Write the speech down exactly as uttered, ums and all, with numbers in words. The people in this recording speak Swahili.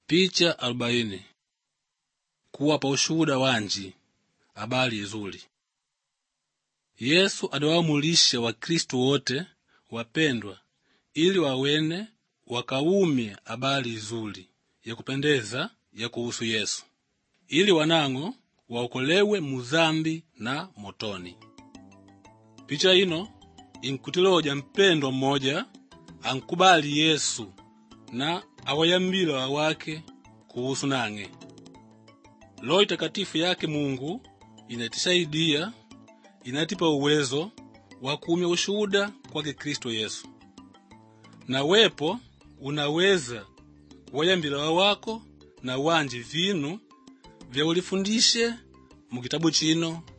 Picha arobaini. Kuwapa ushuhuda wanji habari nzuri. Yesu adawamulisha wa Kristo wote wapendwa ili wawene wakaumie habari nzuri ya kupendeza ya kuhusu Yesu, ili wanango waokolewe muzambi na motoni. Picha ino inkutiloja mpendwa mmoja ankubali Yesu na awayambila wake kuhusu nange. Roho Takatifu yake Mungu inatisaidia, inatipa uwezo wa kuumia ushuhuda kwake Kristo Yesu. Na wepo unaweza wayambila wako na wanji vinu vya ulifundishe mu kitabu chino